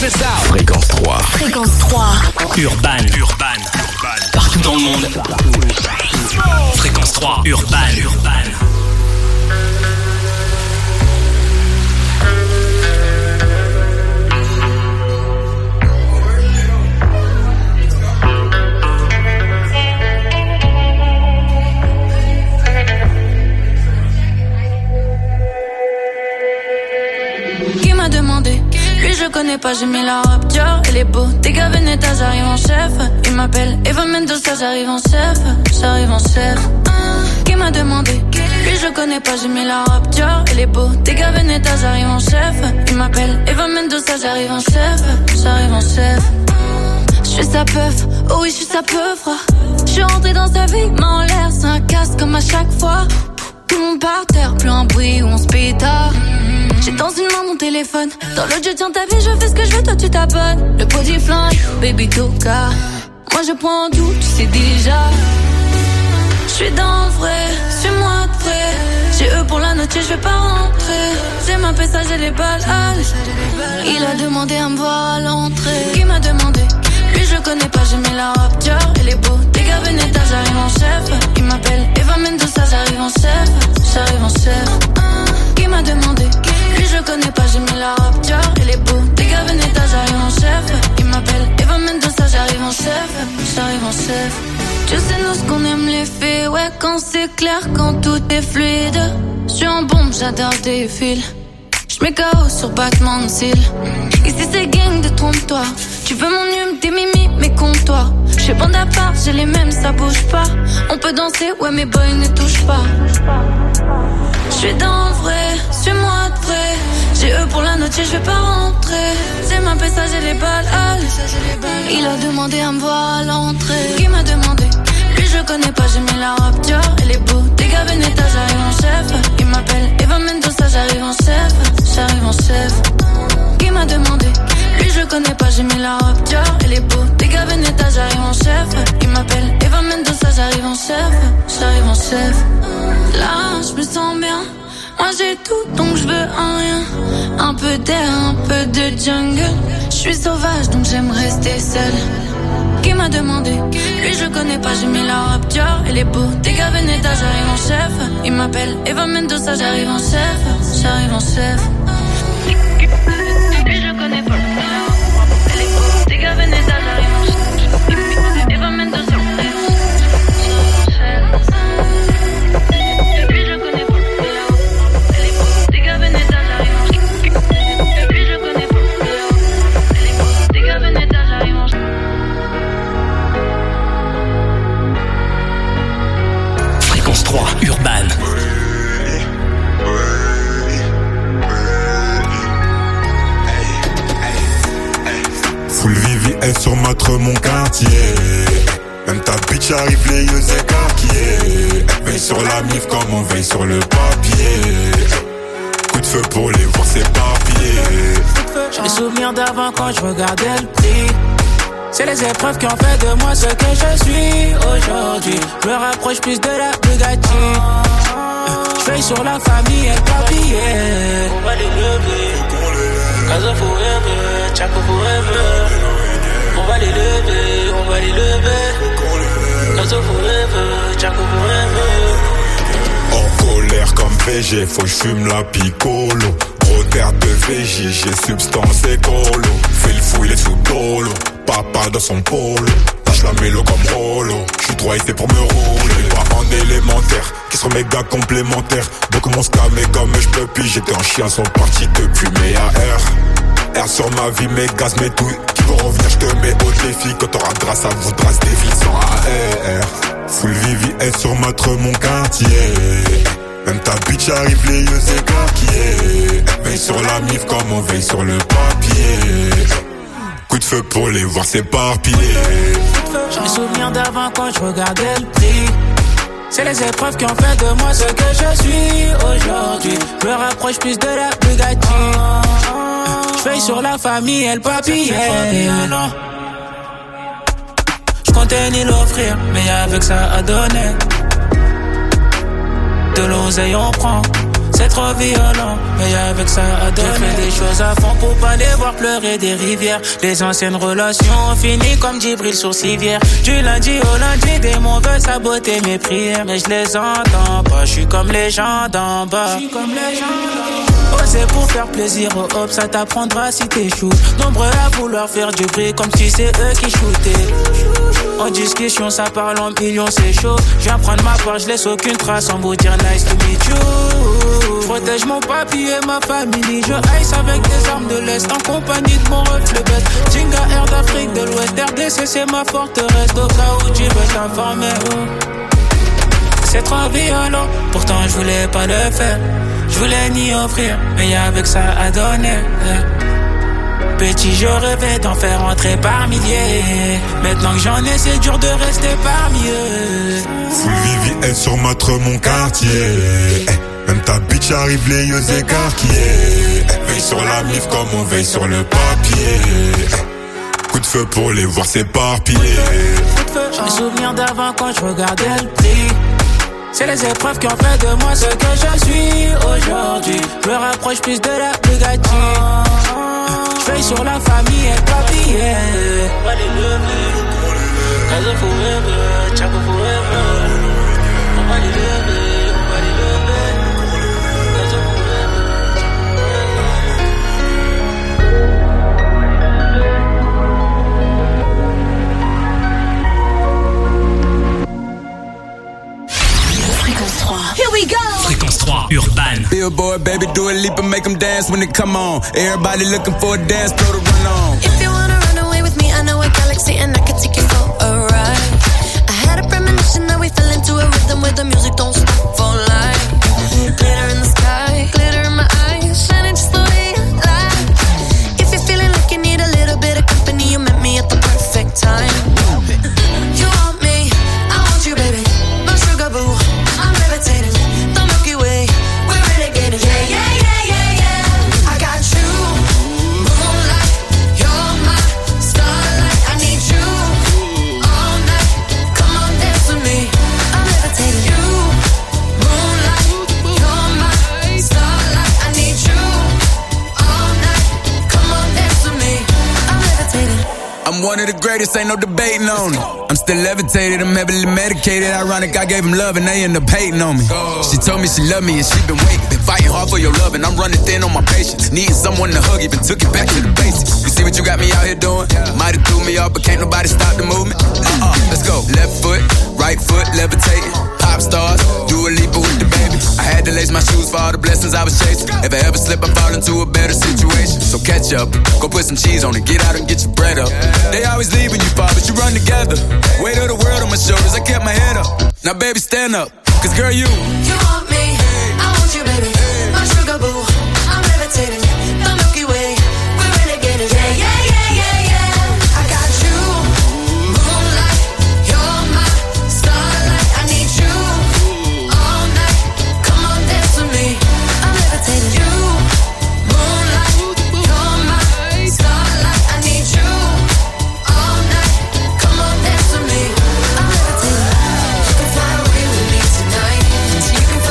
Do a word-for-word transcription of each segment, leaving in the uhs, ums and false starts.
this out. Fréquence trois. Fréquence trois. Urban. Urban. Partout dans le monde. Fréquence trois. Urban. Urban. Je connais pas, j'ai mis la robe Dior. Elle est beau, t'es gars Veneta, j'arrive en chef. Il m'appelle Eva Mendoza, j'arrive en chef. J'arrive en chef. uh, Qui m'a demandé? Lui je connais pas, j'ai mis la robe Dior. Elle est beau, t'es gars Veneta, j'arrive en chef. Il m'appelle Eva Mendoza, j'arrive en chef. J'arrive en chef. uh, Je suis sa peuf, oh oui je suis sa peuf. Je suis rentrée dans sa vie, main en l'air, c'est un casse comme à chaque fois. Tout le monde par terre, plus un bruit où on se pétard. J'ai dans une main mon téléphone, dans l'autre je tiens ta vie, je fais ce que je veux, toi tu t'abonnes. Le body flingue, baby toka. Moi je prends tout, tu sais déjà. J'suis dans le vrai, suis-moi de près. J'ai eux pour la note, je vais pas rentrer. J'ai ma pesa, j'ai les balles. Il a demandé à me voir à l'entrée. Qui m'a demandé? Lui je connais pas, j'ai mis la robe Dior. Elle est beau, t'es gars Veneta, j'arrive en chef. Il m'appelle Eva Mendoza, j'arrive en chef. J'arrive en chef. Qui m'a demandé? Lui je connais pas, j'ai mis la robe Dior. Elle est beau, t'es gars Veneta, j'arrive en chef. Il m'appelle Eva Mendoza, j'arrive en chef. J'arrive en chef. Tu sais nous ce qu'on aime les faits. Ouais quand c'est clair, quand tout est fluide. J'suis en bombe, j'adore des fils. J'mets K O sur battement de cils. Ici c'est gang de trompe-toi. Tu veux mon hume, tes mimi, mais compte-toi. J'suis bande à part, j'ai les mêmes, ça bouge pas. On peut danser, ouais mes boys ne touchent pas. J'suis dans le vrai, suis-moi de près. J'ai eux pour la note, je vais pas rentrer. J'ai ma pesa, j'ai les balles. Il a demandé à me voir à l'entrée. Qui m'a demandé? Lui je connais pas, j'ai mis la robe Dior. Elle est beau, t'es gars Veneta, j'arrive en chef. Il m'appelle Eva Mendoza, j'arrive en chef. J'arrive en chef. Qui m'a demandé? Lui je connais pas, j'ai mis la robe Dior. Elle est beau, t'es gars Veneta, j'arrive en chef. Il m'appelle Eva Mendoza, j'arrive en chef. J'arrive en chef. Là je me sens bien. Moi j'ai tout donc je veux un rien. Un peu d'air, un peu de jungle. Je suis sauvage donc j'aime rester seule. Qui m'a demandé? Lui je connais pas, j'ai mis la robe Dior. Elle est beau, t'es gars Veneta, j'arrive en chef. Il m'appelle Eva Mendoza, j'arrive en chef. J'arrive en chef. Lui je connais pas. Elle est beau, t'es gars Veneta, j'arrive en chef. Eva Mendoza. trois Urban. Full V V S sur matre mon quartier. Même ta bitch arrive les yeux écarquillés. Elle veille sur la mif comme on veille sur le papier. Coup de feu pour les voir s'éparpiller. J'ai des souvenirs d'avant quand je regardais le prix. C'est les épreuves qui ont fait de moi ce que je suis aujourd'hui. Je me rapproche plus de la Bugatti. Je veille sur la famille et le papier. On va les lever. Casa forever, Chaco forever. On va les lever, on va les lever. Casa forever, Chaco forever. En colère comme P G, faut que j'fume la picolo. Gros terre de V J, j'ai substance écolo. Fais le fou, il est sous dolo. Papa dans son polo, tâche la mélo comme Rolo. J'suis droit ici pour me rouler. Pas en élémentaire, qui sont méga complémentaires. Donc mon scamé comme j'peux puis j'étais en chien, sont partis depuis mes A R. R sur ma vie, mes gaz, mes douilles. Qui vont revenir, j'te mets au défi. Quand t'auras grâce, ça voudra se défiler sans A R. Full V V S sur matre mon quartier. Même ta bitch arrive les yeux écarquillés. Elle veille sur la mif comme on veille sur le papier. Coup de feu pour les voir s'éparpiller. J'ai des souvenirs d'avant quand je regardais le prix. C'est les épreuves qui ont fait de moi ce que je suis aujourd'hui. Je me rapproche plus de la Bugatti. Je veille sur la famille et le papier. Je comptais ni l'offrir, mais avec ça à donner. De l'oseille on prend. C'est trop violent, mais avec ça à donner. Je fais des choses à fond pour pas les voir pleurer des rivières. Les anciennes relations ont fini comme Djibril sur civière. Du lundi au lundi, des démons veulent saboter mes prières. Mais je les entends pas, je suis comme les gens d'en bas. Je suis comme les gens d'en bas. Oh, c'est pour faire plaisir aux hop, ça t'apprendra si t'échoues. Nombreux à vouloir faire du bruit comme si c'est eux qui shootaient. En discussion, ça parle en millions, c'est chaud. Je viens prendre ma part, je laisse aucune trace en vous dire nice to meet you. Protège mon papy et ma famille. Je ice avec des armes de l'Est en compagnie de mon reflet bête. Jinga Air d'Afrique de l'Ouest, R D C c'est ma forteresse. Au cas où tu veux t'informer, oh. C'est trop violent, pourtant je voulais pas le faire. Je voulais ni offrir, mais y'a avec ça à donner. Petit, je rêvais d'en faire entrer par milliers. Maintenant que j'en ai, c'est dur de rester parmi eux. Full Vivi est sur notre mon quartier. Même ta bitch arrive les yeux écarquillés. Veille sur la mif comme on veille sur le papier. Coup de feu pour les voir s'éparpiller. J'ai mes souvenirs d'avant quand je regardais le prix. C'est les épreuves qui ont fait de moi ce que je suis aujourd'hui. Je me rapproche plus de la Bugatti. Je veille sur la famille et le papier. On va les lever. Kaza forever, Chaco forever. On va les lever, on va les lever. Kaza Here we go. Fréquence trois, Urban. Billboard, baby, do a leap and make them dance when they come on. Everybody looking for a dance floor to run on. If you wanna run away with me, I know a galaxy and I can take you for a ride. I had a premonition that we fell into a rhythm where the music don't stop for life. Glitter in the sky, glitter in my eyes, shining just the way I like. If you're feeling like you need a little bit of company, you met me at the perfect time. You want me, I want you, baby. My sugar boo. I'm levitating, the Milky Way, we're renegading. Yeah, yeah, yeah, yeah, yeah. I got you, moonlight, you're my starlight. I need you all night. Come on, dance with me. I'm levitating. You, moonlight, you're my starlight. I need you all night. Come on, dance with me. I'm levitating. I'm one of the greatest, ain't no debating on it. I'm still levitated, I'm heavily medicated. Ironic, I gave him love and they end up hating on me. She told me she loved me and she been waiting. Been fighting hard for your love and I'm running thin on my patience. Needing someone to hug, even took it back to the basics. You see what you got me out here doing? Might have threw me off, but can't nobody stop the movement. Uh-uh, let's go. Left foot, right foot, levitating. Pop stars, do a leap with the baby. I had to lace my shoes for all the blessings I was chasing. If I ever slip, I fall into a better situation. So catch up, go put some cheese on it, get out and get your bread up. They always leave when you fall, but you run together. Weight of the world on my shoulders, I kept my head up. Now baby, stand up, cause girl, you You want me, I want you, baby. My sugar boo, I'm levitating. The Milky Way, we're renegading. Yeah, yeah, yeah, yeah, yeah. I got you, moonlight, you're my starlight. I need you all night. Come on, dance with me. I'm levitating. You, moonlight, you're my starlight. I need you all night. Come on, dance with me. I'm levitating. You can fly away with me tonight. So you can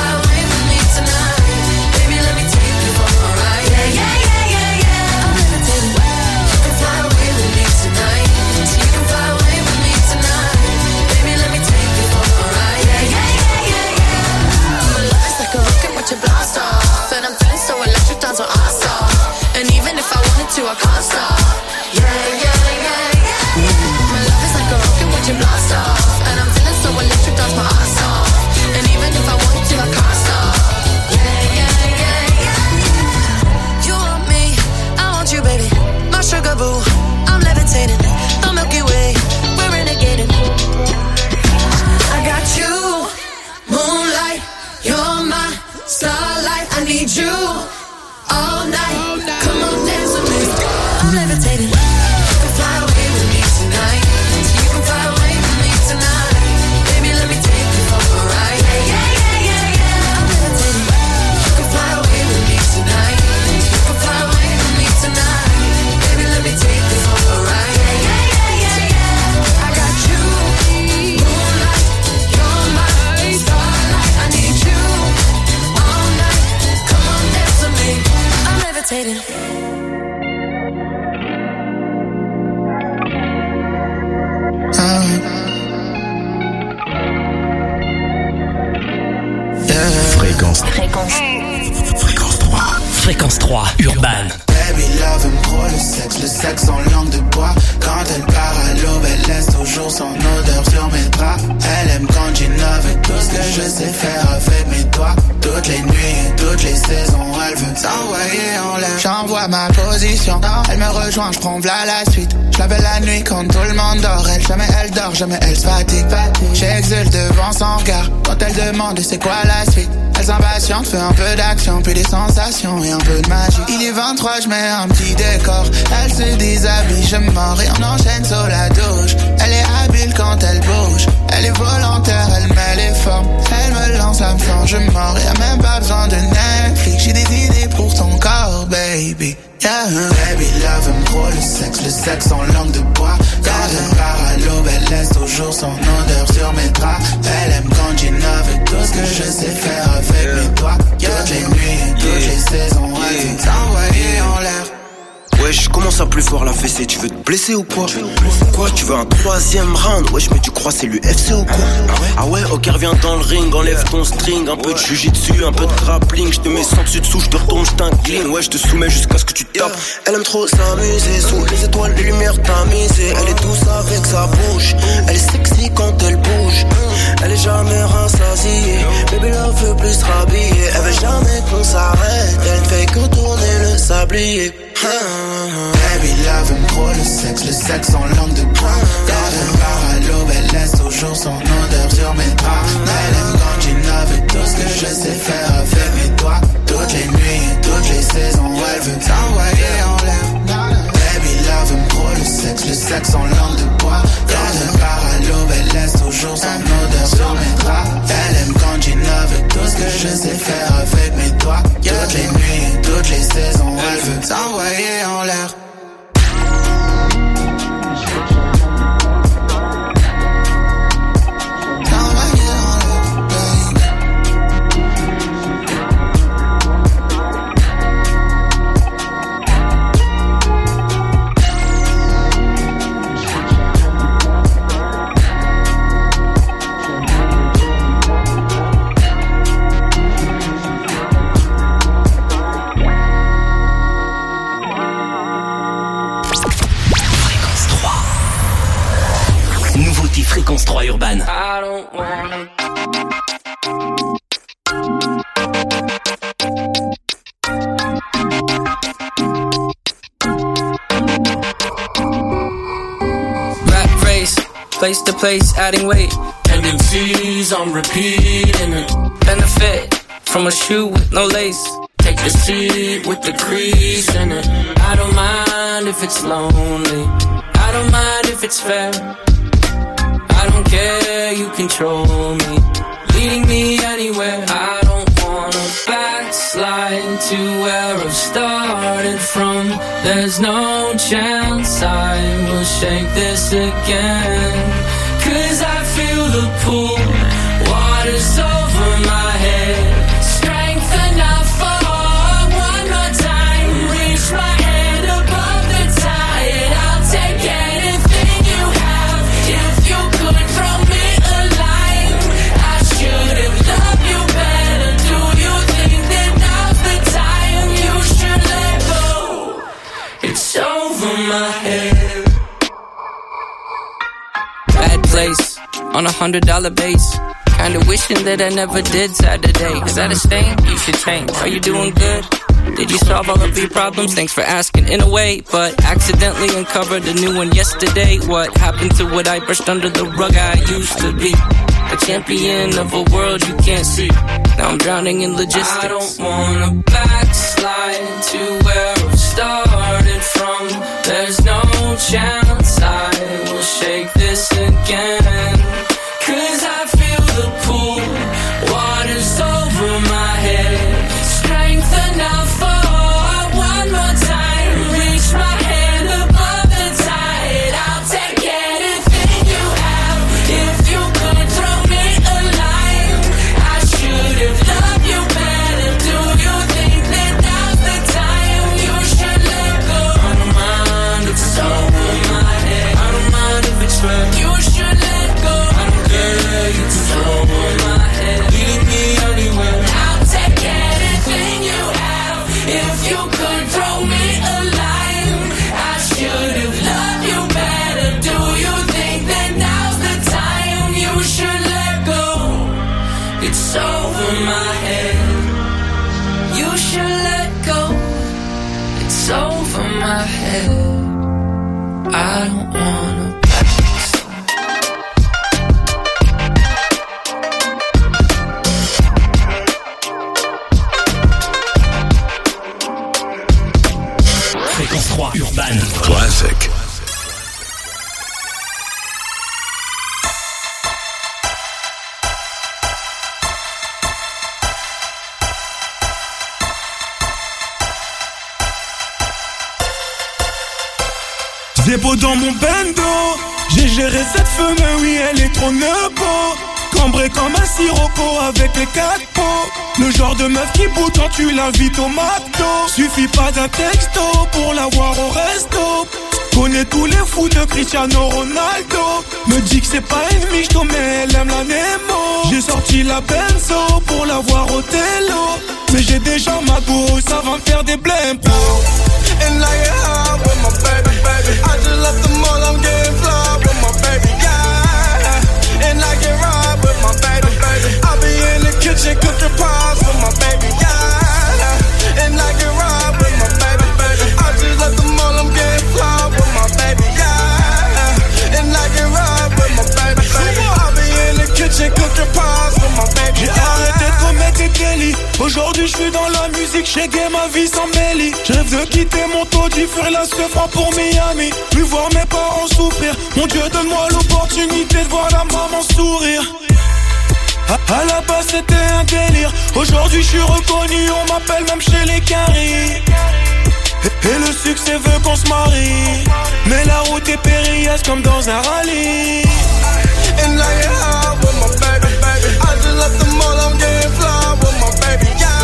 levitating. Fréquence. Fréquence. Fréquence trois. Fréquence trois, Urban. Baby love aime trop le sexe, le sexe en langue de bois. Quand elle part à l'aube, elle laisse toujours son odeur sur mes draps. Elle aime quand j'innove et tout ce que je sais faire avec mes doigts. Toutes les nuits et toutes les saisons, elle veut s'envoyer en l'air. J'envoie ma position, elle me rejoint, je prends v'là la suite. Je l'appelle la nuit quand tout le monde dort. Elle, jamais elle dort, jamais elle se fatigue. J'exulte devant son regard quand elle demande c'est quoi la suite. Elle s'impatiente, fait un peu d'action, puis des sensations et un peu de magie. Il est vingt-trois, je mets un petit décor. Elle se déshabille, je mords et on enchaîne sur la douche. Elle est habile quand elle bouge. Elle est volontaire, elle met les formes. Elle me lance la sang, je mords. Y'a même pas besoin de Netflix. J'ai des idées pour ton corps, baby. Yeah. Baby love aime trop le sexe, le sexe en langue de bois. Quand elle part à l'aube, elle laisse toujours son odeur sur mes draps. Elle aime quand j'innove et tout ce que je sais faire avec yeah. mes doigts. Toutes les nuits et toutes yeah. les saisons, elle yeah. veut s'envoyer en l'air. Wesh, commence à plus fort la fessée, tu veux te blesser ou quoi? Quoi, tu veux un troisième round? Wesh, mais tu crois c'est l'U F C ou quoi? Ah ouais, ok, reviens dans le ring, enlève ton string. Un peu de jujitsu, un peu de grappling. Je te mets sans dessus dessous, je te retourne, je t'incline. Ouais, je te soumets jusqu'à ce que tu tapes. Elle aime trop s'amuser, sous les étoiles, les lumières tamisées. Elle est douce avec sa bouche, elle est sexy quand elle bouge. Elle est jamais rassasiée, baby love veut plus se rhabiller. Elle veut jamais qu'on s'arrête, elle ne fait que tourner le sablier. Baby love aime trop le sexe, le sexe en langue de bois. Quand elle part à l'aube, elle laisse toujours son odeur sur mes draps. Elle aime quand j'innove et tout ce que je sais faire avec mes doigts. Toutes les nuits et toutes les saisons, elle veut s'envoyer en l'air. Baby love aime trop le sexe, le sexe en langue de bois. Quand elle part à l'aube, elle laisse toujours son odeur sur mes draps. Elle aime quand j'innove et tout ce que je sais faire avec mes doigts. Toutes les nuits et toutes les saisons, elle veut s'envoyer en l'air. Fréquence trois Urban. I don't wanna. Rap race, place to place, adding weight. Tendencies on repeat and a benefit from a shoe with no lace. Take the seat with the crease in it. I don't mind if it's lonely. I don't mind if it's fair. I don't care, you control me, leading me anywhere. I don't wanna backslide to where I've started from. There's no chance I will shake this again. Cause I feel the pull, water's over my head. Strength enough for one more time. Reach my hand above the tide. I'll take anything you have. If you could throw me a line, I should have loved you better. Do you think that now's the time you should let go? It's over my head. Bad place on a hundred dollar base. Kinda wishing that I never did Saturday. Is that a stain? You should change. Are you doing good? Did you solve all of your problems? Thanks for asking in a way, but accidentally uncovered a new one yesterday. What happened to what I brushed under the rug I used to be? A champion of a world you can't see. Now I'm drowning in logistics. I don't wanna backslide to where I started from. There's no chance I will shake this again. Cause I feel the pull, water's over my head. Strength enough for one more time. Reach my hand above the tide. I'll take anything you have. If you could throw me a line, I should have loved you better. Do you think that now's the If you could throw me a line, I should have loved you better. Do you think that now's the time you should let go? It's over my head. You should let go. It's over my head. I don't wanna. Fréquence trois Urban Classic. Dépôt dans mon bendo, j'ai géré cette femme, oui elle est trop nebo. Cambré comme un sirocco avec les quatre pots. Le genre de meuf qui bout quand tu l'invites au McDo. Suffit pas d'un texto pour la voir au resto. Connais tous les fous de Cristiano Ronaldo. Me dit que c'est pas une michto mais elle aime la Nemo. J'ai sorti la benzo pour la voir au télo. Mais j'ai déjà ma go, ça va me faire des blempo. And I get high with my baby, baby. I just left the mall, I'm getting fly with my baby, yeah. And I get ride with my baby, baby. I be in the kitchen cooking pies for my baby, yeah. And I get ride with my baby, baby. I just left the mall, I'm getting fly with my baby, yeah. And I get ride with my baby, baby. I be in the kitchen cooking pies for my baby, yeah. J'ai arrêté de commettre des délits. Aujourd'hui je suis dans la musique, j'ai gagné ma vie sans mêler. Je rêve de quitter mon taudis, fuir la Sephora pour Miami. Plus voir mes parents souffrir. Mon Dieu, donne-moi l'opportunité de voir la maman sourire. À, à la base c'était un délire. Aujourd'hui je suis reconnu, on m'appelle même chez les caries. Et, et le succès veut qu'on se marie. Mais la route est périlleuse comme dans un rallye. And I get high with my baby, baby. I just left the mall, I'm getting fly with my baby,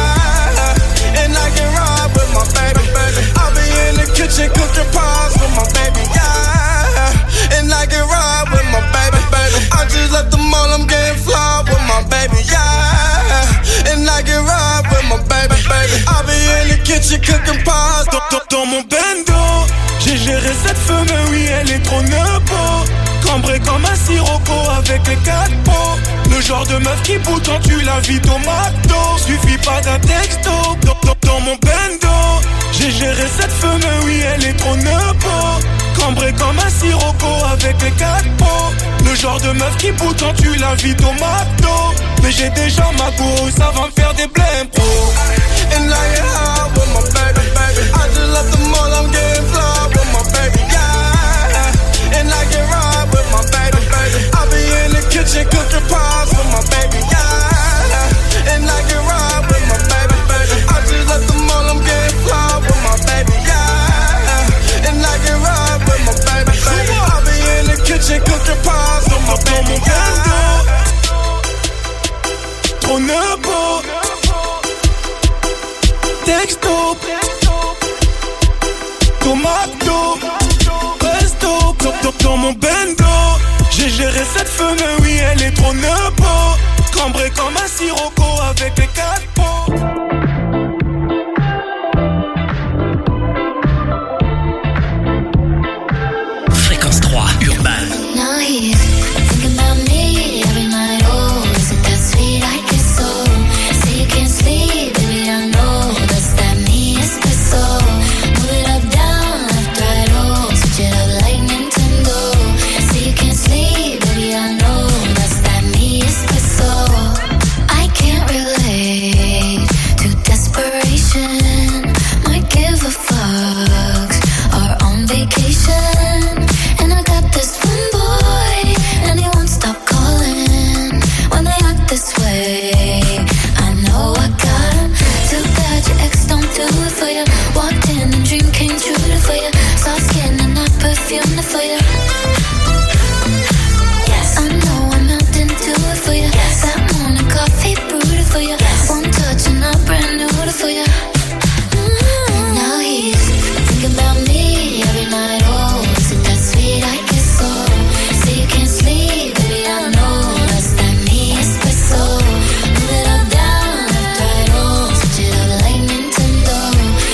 yeah. And I get ride with my baby, baby. I be in the kitchen cooking pies with my baby, yeah. And I get ride with my baby, baby. I just left the mall, I'm getting fly with my baby, yeah. And I get ride with my baby, baby. I be in the kitchen cooking pies. Dans, dans, dans mon bendo, j'ai géré cette femme, oui elle est trop nebo. Cambré comme un sirocco avec les quatre pots. Le genre de meuf qui bout quand tu l'invites au McDo. Suffit pas d'un texto. Dans, dans, dans mon bendo, j'ai géré cette femme, oui elle est trop nebo. Cambré comme un sirocco avec les quatre pots. Le genre de meuf qui bout quand tu l'invites au McDo. Mais j'ai déjà ma go, ça va me faire des blempo. And I get high with my baby, baby. I just left the mall, I'm getting fly with my baby, yeah. And I get ride with my baby, baby. I be in the kitchen cooking pies with my baby, yeah. And I get ride with my baby, baby. I just left the mall, I'm getting fly with my baby, yeah. And I get ride with my baby, baby. I be in the kitchen cooking pies with my baby, yeah. Trop nebo. Texto. Tomato. Resto. Dans, dans mon bendo, j'ai géré cette femme, oui elle est trop nebo. Cambré comme un sirocco avec les quatre pots. Fréquence trois Urban. Now he's thinking about me every night. Oh, is it that sweet? I guess so. Say you can't sleep, baby, I know that's that me espresso. Move it up, down, left, right, oh, switch it up like Nintendo. Say you can't sleep, baby, I know that's that me espresso. I can't relate to desperation. Might give a fuck. Are on vacation. And I got this one boy, and he won't stop calling when they act this way. I know I got him. Too bad your ex don't do it for you. Walked in and dream came true for you. Soft skin and I perfumed it for you. Yes, I know I'm out into it for you. Yes, that morning coffee brewed it for you. Yes, one touch and I brand new it for you. Mm-hmm. Now he's thinking about me every night. Oh, is it that sweet? I guess so. Say you can't sleep, baby, I know that's that me espresso. Move it up, down, left, right, oh, switch it up like Nintendo.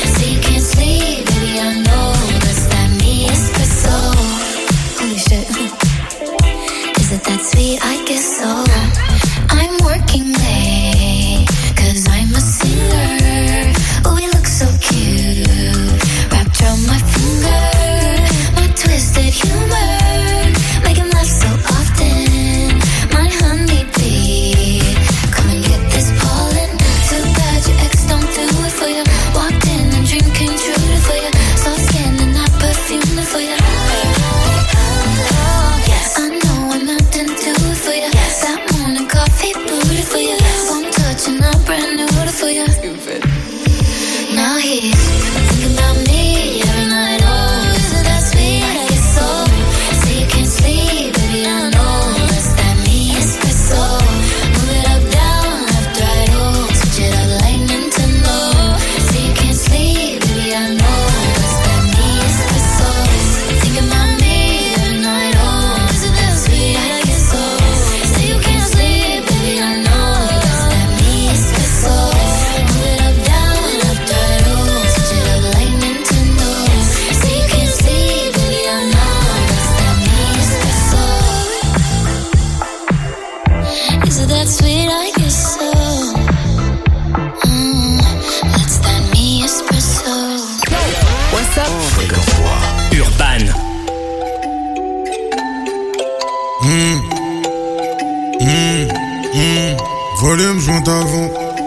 Mmh. Mmh. Mmh. Volume, je monte avant.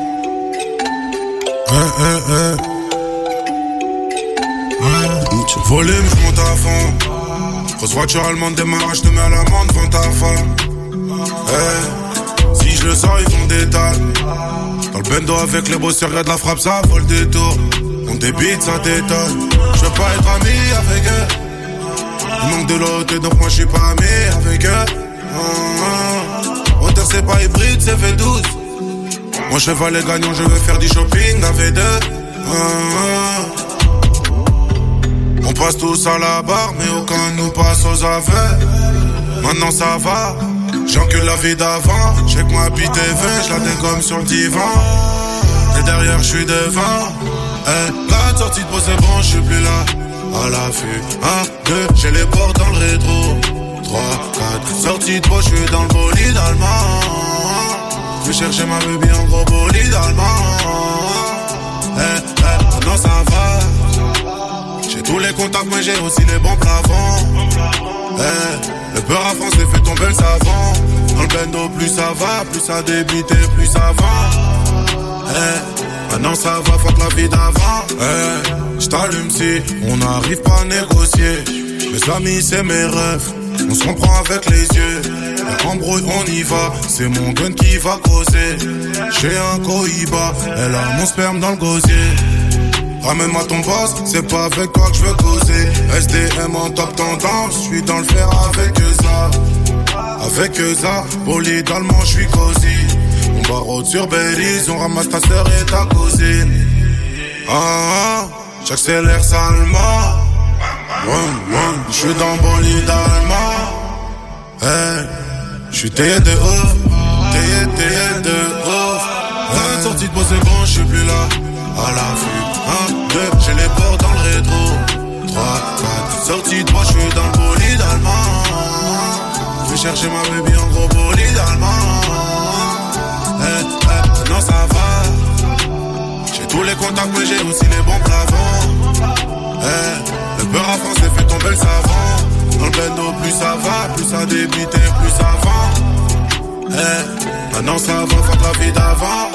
Eh, eh, eh. Ouais. Volume, je monte à fond. Grosse voiture allemande, démarrage, je te mets à l'amende devant ta femme. Eh. Si je le sors, ils font des tas. Dans le bendo avec les bosseurs, y'a de la frappe, ça vole des tours. On débite, ça détonne. Je veux pas être ami avec eux. Il manque de l'autre, donc moi je suis pas ami avec eux. Hauteur c'est pas hybride, c'est V douze. Mon cheval est gagnant, je veux faire du shopping à V deux. On passe tous à la barre, mais aucun nous passe aux aveux. Maintenant ça va, j'encule la vie d'avant. J'ai que moi bite et vingt, je la dégomme sur le divan. Et derrière je suis devant. Eh, la sortie de peau c'est bon, je suis plus là. À l'affût, un, deux, j'ai les portes dans le rétro. Trois, quatre, sortie de peau, je suis dans le bolide allemand. Je vais chercher ma baby en gros bolide allemand. Eh, eh, non ça va. J'ai tous les contacts mais j'ai aussi les bons plafonds. Eh, le beurre à France les fait tomber le savon. Dans le bendo plus ça va, plus ça débite et plus ça va. Eh, maintenant ça va, fuck la vie d'avant. Eh, j't'allume si on n'arrive pas à négocier. Mes amis c'est mes rêves, on se comprend avec les yeux. La embrouille on y va, c'est mon gun qui va causer. J'ai un cohiba, elle a mon sperme dans le gosier. Ramène-moi ton boss, c'est pas avec toi que je veux causer. S D M en top tendance, je suis dans le fer avec eux ça. Avec eux ça, bolide allemand, je suis cosy. On barreau sur Belize, on ramasse ta sœur et ta cousine. Ah, ah, j'accélère salement. Je suis dans bolide allemand. Hey, je suis taillé de ouf, taillé, taillé de ouf. Hey, sortie de peau c'est bon, je suis plus là. À l'affût, un, deux, j'ai les portes dans le rétro. Trois, quatre, sortie de peau, je suis dans le bolide allemand. Je vais chercher ma baby en gros bolide allemand. Hey, hey, non ça va. J'ai tous les contacts mais j'ai aussi les bons plafonds. Hey, le beurre à France fait tomber le savon. Dans le bendo plus ça va, plus ça débite et plus ça va. Hey, maintenant ça va, fuck la vie d'avant.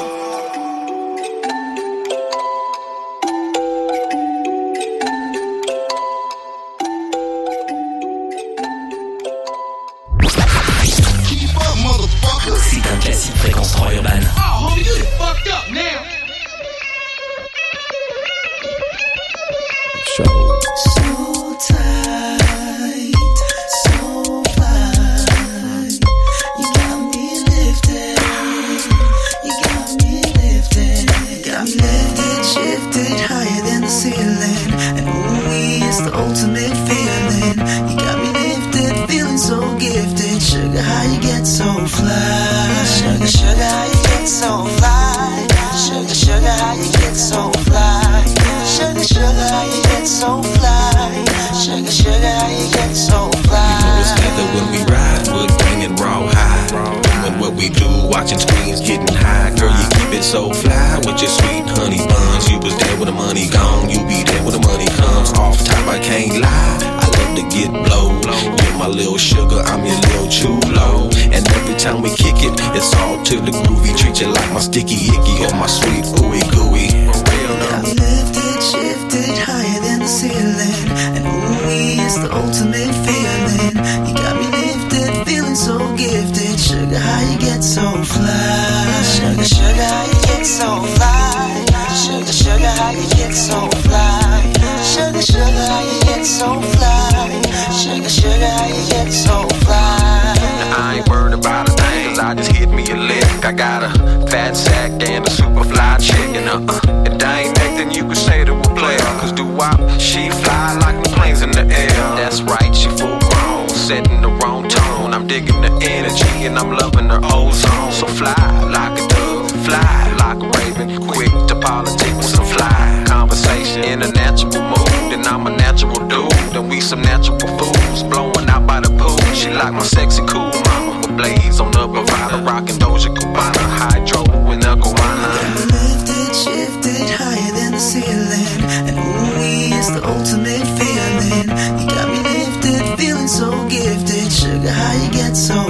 C'est un classique Fréquence trois urbaine. Oh, homie, you fucked up now. So tight, so fine. You got me lifted, you got me lifted, got me lifted, shifted higher than the ceiling. And ooh, it's the ultimate feeling. You got me lifted, feeling so gifted. Sugar, how you get so fly? Sugar, sugar, how you get so fly? Sugar, sugar, how you get so fly? Sugar, sugar, how you get so fly? Sugar, sugar, how you get so fly? You know it's leather when we ride, wood grain and raw high. Doing what we do, watching screens, getting high. Girl, you keep it so fly with your sweet honey buns. You was there when the money gone, you be there when the money comes. Off top, I can't lie, I love to get blow. You're my little sugar, I'm your little chulo. And every time we kick it, it's all to the groovy. Treat you like my sticky icky or my sweet ooey gooey. For real though. Got me lifted, shifted higher than the ceiling. And ooh, it's the ultimate feeling. You got me lifted, feeling so gifted. Sugar, how you get so fly? Sugar, sugar, how you get so fly? Sugar, sugar, how you get so fly? Sugar, sugar, how you get so fly? Sugar, sugar, how you get so fly? Now I ain't worried about a thing, cause I just hit me a lick. I got a fat sack and a super fly chick. And uh-uh, if that ain't nothing you can say to a player. Cause do wop, she fly like the planes in the air. That's right, she full grown, setting the wrong tone. I'm digging the energy and I'm loving her ozone. So fly like a dove, fly like a raven. Quick to politic with some fly conversation. In a natural mood, and I'm a natural dude. And we some natural fools, blowing out by the pool. She like my sexy cool mama, with blades on the Bravada. Rockin' Doja Cubana, hydro and a guana. Lifted, shifted higher than the ceiling. And ooh, it's the ultimate feeling. You got me lifted, feeling so gifted. Sugar, how you get so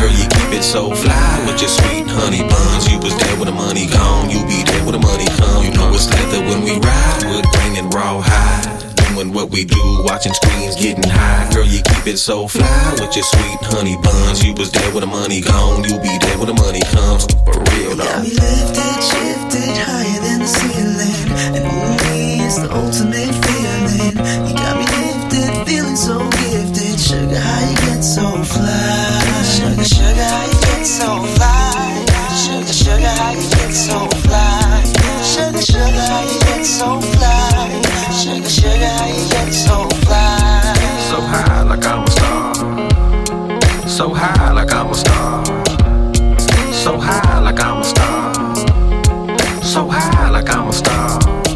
Girl, you keep it so fly with your sweet honey buns. You was there with the money gone, you be there with the money come. You know it's leather when we ride, wood grain and rawhide. Doing what we do, watching screens, getting high. Girl, you keep it so fly with your sweet honey buns. You was there with the money gone, you be there when the money comes. For real though. Got me lifted, shifted higher than the ceiling, and only is the ultimate feeling. You got me lifted, feeling so gifted. Sugar, how you get so fly? Sugar, sugar, how you get so fly? Sugar, sugar, how you get so fly? Sugar, sugar, how you get so fly? Sugar, sugar, how you get so fly? So high like I'm a star. So high like I'm a star. So high like I'm a star. So high like I'm a star.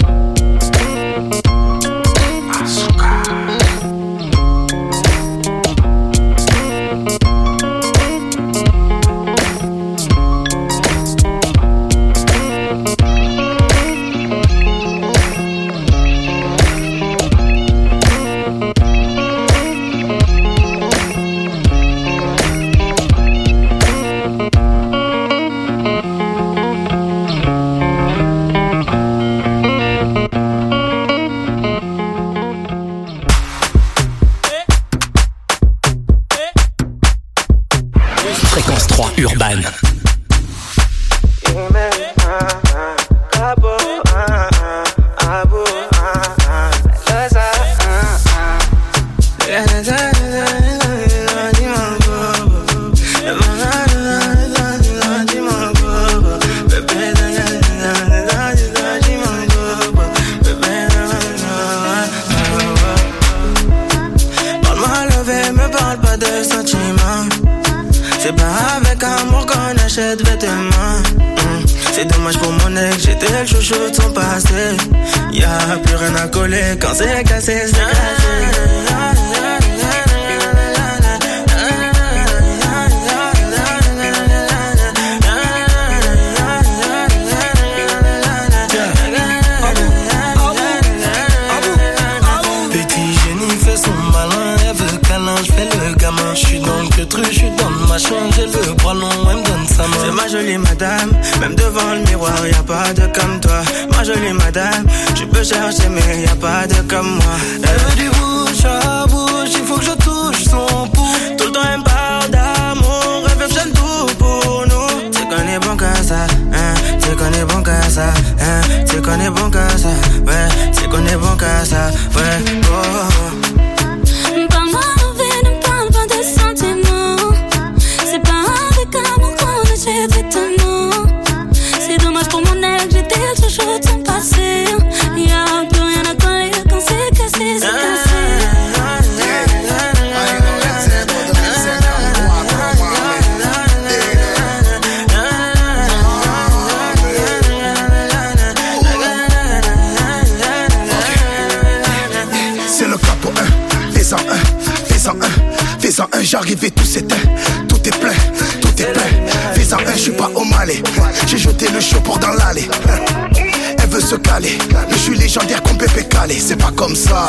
Urban. C'est dommage pour mon ex, j'étais le chouchou de son passé. Y'a plus rien à coller quand c'est cassé, c'est cassé. J'suis dans le queutru, j'suis dans le machin, j'ai le bras long, elle me donne sa main. C'est ma jolie madame, même devant le miroir, y'a pas de comme toi. Ma jolie madame, tu peux chercher mais y'a pas de comme moi. Elle veut du bouche à bouche, il faut que je touche son pouls. Tout le temps elle me parle d'amour, elle veut que j'aime tout pour nous. C'est qu'on est bon qu'à ça, hein, c'est qu'on est bon qu'à ça, hein, c'est qu'on est bon qu'à ça, ouais, c'est qu'on est bon qu'à ça, ouais, oh. C'est dommage pour mon ex, j'étais le chouchou de son passé. Y'a plus rien à coller quand c'est cassé, c'est cassé. C'est le capo un, fais-en un, fais-en un, fais-en un, j'arrive et tout s'éteint, tout est plein, tout est plein. Fais-en un, j'suis pas au Malais, j'ai jeté le show pour dans l'allée. Elle veut se caler, je suis légendaire comme Pépé Calé, c'est pas comme ça.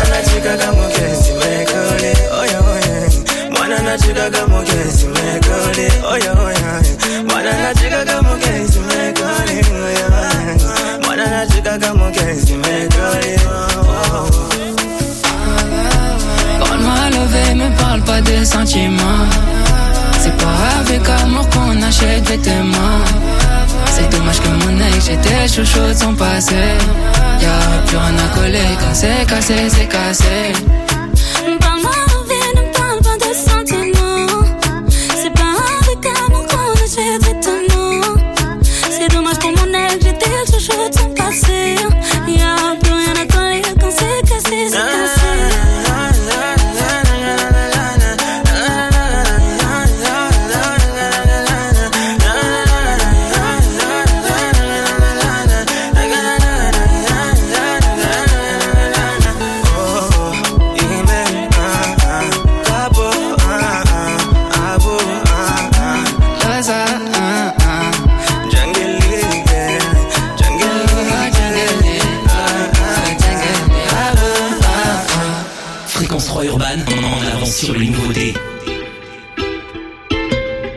Quand m'a levé, me parle pas de sentiments. C'est pas avec amour qu'on achète vêtements. C'est dommage que mon ex, j'étais chouchou de son passé. Y'a plus rien à coller quand c'est cassé, c'est cassé. Parle-moi en vie, ne parle pas de sentiments. C'est pas avec amour qu'on achète vêtements. C'est dommage pour mon ex, j'étais chouchou de son passé. Y'a plus rien à coller quand c'est cassé, c'est cassé. Urban, en avance sur les nouveautés.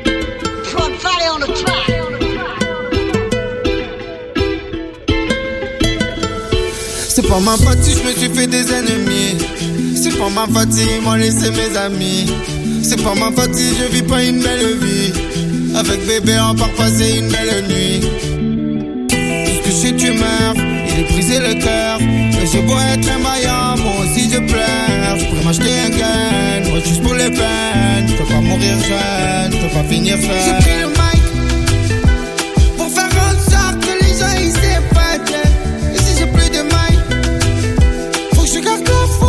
C'est pas ma faute si je me suis fait des ennemis. C'est pas ma faute si ils m'ont laissé mes amis. C'est pas ma faute si je vis pas une belle vie. Avec bébé on part passer une belle nuit. Puisque je suis tu meurs, il est brisé le cœur. Mais j'ai beau être un maillot, moi aussi je pleure. Je pourrais m'acheter un gun, moi juste pour les peines. Je peux pas mourir jeune, je peux pas finir seul. J'ai pris le mic pour faire en sorte que les gens ils s'épatent. Et si j'ai plus de mic, faut que je garde la foi.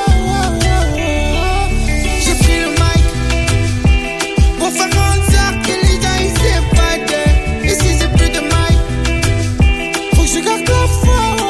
J'ai pris le mic pour faire en sorte que les gens ils s'épatent. Et si j'ai plus de mic, faut que je garde la foi.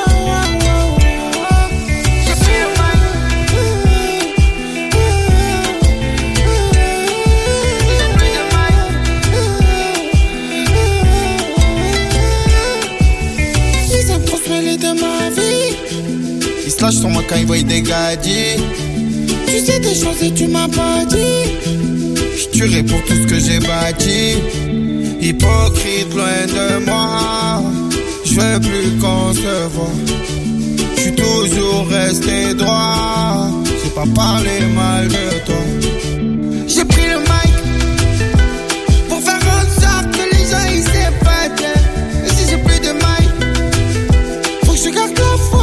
Slash sur moi quand ils voient des gadgets. Tu sais des choses et tu m'as pas dit. Je tuerai pour tout ce que j'ai bâti. Hypocrite loin de moi. Je veux plus qu'on se voit. Je suis toujours resté droit. J'ai pas parlé mal de toi. J'ai pris le mic pour faire en sorte que les gens ils s'épatent. Et si j'ai plus de mic, faut que je garde la foi.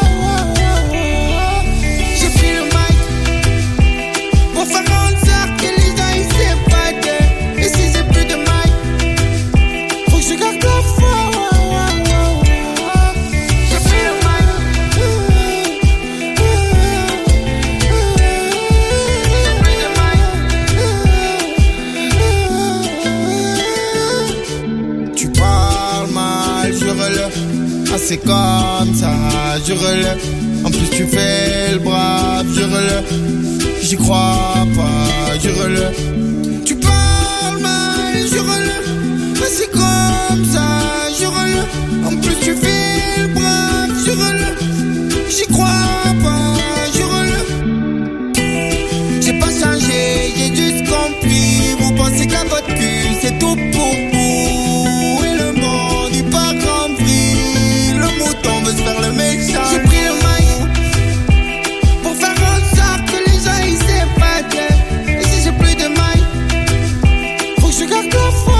C'est comme ça, jure-le. En plus tu fais le brave, jure-le. J'y crois pas, jure-le. Tu parles mal, jure-le. Mais c'est comme ça, jure-le. En plus tu fais le brave, jure-le. J'y crois pas, jure-le. J'ai pas changé, j'ai juste compris. Vous pensez qu'à votre cul, c'est tout pour vous. Et le monde, il pas compris. On veut se faire le méchant. J'ai pris le mic pour faire en sorte que les gens ils s'épatent. Et si j'ai plus de mic, faut que je garde la foi.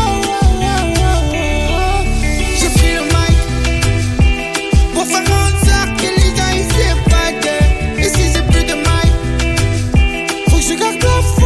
J'ai pris le mic pour faire en sorte que les gens ils s'épatent. Et si j'ai plus de mic, faut que je garde la foi.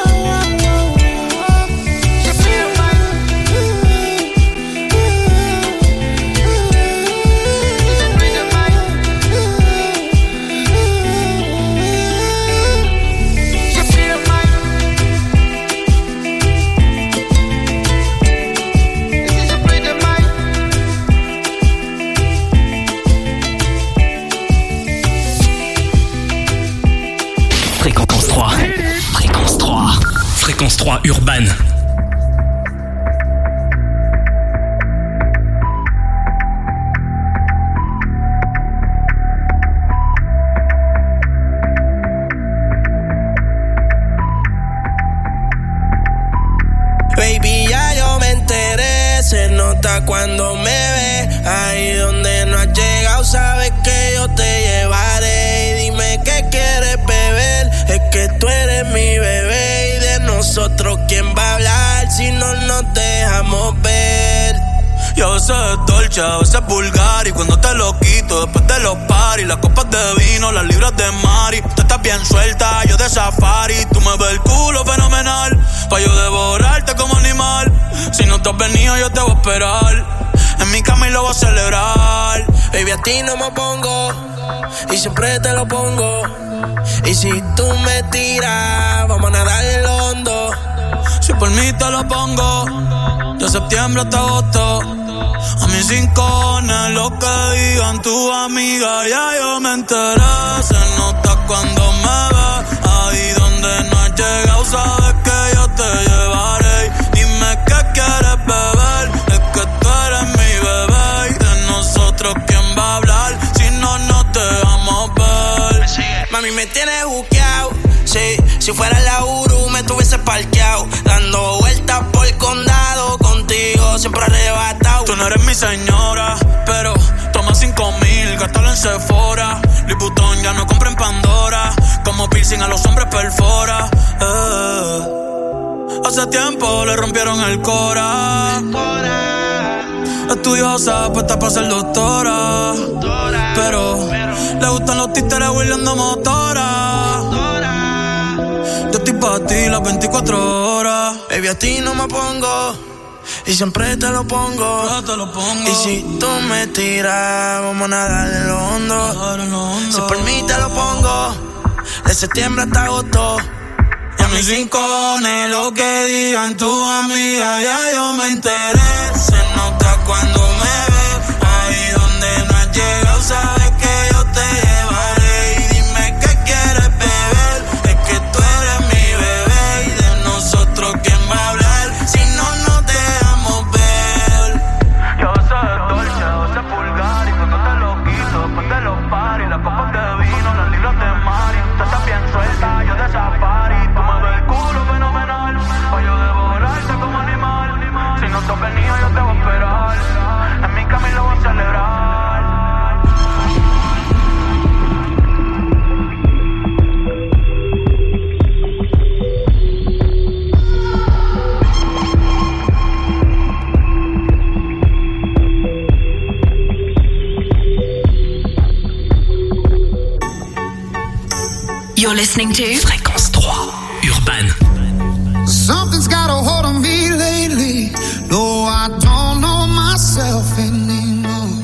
Fréquence trois Urban. Baby, ya yo me enteré, se nota cuando me ve. Ahí donde no has llegado, sabes que yo te llevaré. Y dime qué quieres beber, es que tú eres mi bebé. Nosotros, ¿quién va a hablar si no nos dejamos ver? Y a veces es dolce, a veces es vulgar. Y cuando te lo quito, después de los paris, las copas de vino, las libras de Mari. Tú estás bien suelta, yo de safari. Tú me ves el culo fenomenal, pa' yo devorarte como animal. Si no te has venido, yo te voy a esperar en mi cama y lo voy a celebrar. Baby, a ti no me pongo, y siempre te lo pongo. Y si tú me tiras, vamos a nadar en el hondo. Si por mí te lo pongo, de septiembre hasta agosto. A mis rincones, lo que digan tus amigas, ya yo me enteré. Se nota cuando me ves, ahí donde no has llegado, sabes que yo te llevaré. Dime qué quieres beber, es que tú eres mi bebé. Y de nosotros, ¿quién va a hablar si no nos dejamos ver? Mami, me tienes buqueado, sí. Si fuera la Uru, me tuviese parqueado, dando vueltas por el condado, contigo siempre arrebatado. Tú no eres mi señora, pero toma cinco mil, gástalo en Sephora. piercing a los hombres perfora. Eh. Hace tiempo le rompieron el cora. Estudiosa, puesta para ser doctora. Pero le gustan los títeres huirleando motora. Yo estoy pa' ti las veinticuatro horas. Baby, a ti no me pongo y siempre te lo pongo. Yo te lo pongo. Y si tú me tiras, vamos a nadar en lo hondo. Si por mí te lo pongo, de septiembre hasta agosto. Y a mis rincones, lo que digan tus amigas, ya yo me enteré. Se nota cuando me ves, ahí donde no has llegado, sabes que yo te llevaré. Y dime qué quieres beber, es que tú eres mi bebé. Y de nosotros, ¿quién va a hablar? Si no nos dejamos ver. Yo sé de Dolce, yo sé pulgar, y cuando te lo quito, después de los paris, las copas de vino, las libras de Mari. Tú estás bien suelta, yo de safari. Tú me ves el culo fenomenal, pa' yo devorarte como animal. Si no te has venido, yo te voy a esperar. En mi camino voy a celebrar. You're listening to Fréquence trois Urban. Something's got a hold on me lately. No, I don't know myself anymore.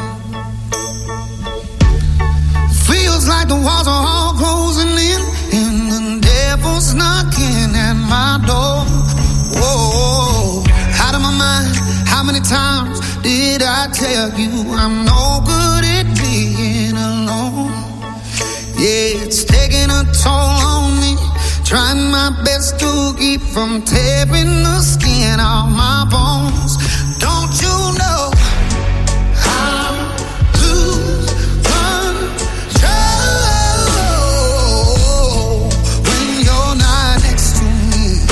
Feels like the walls are all closing in, and the devil's knocking at my door. Whoa, out of my mind. How many times did I tell you I'm no good at being alone? Yeah, it's taking a toll on me. Trying my best to keep from tearing the skin off my bones. Don't you know I lose control when you're not next to me?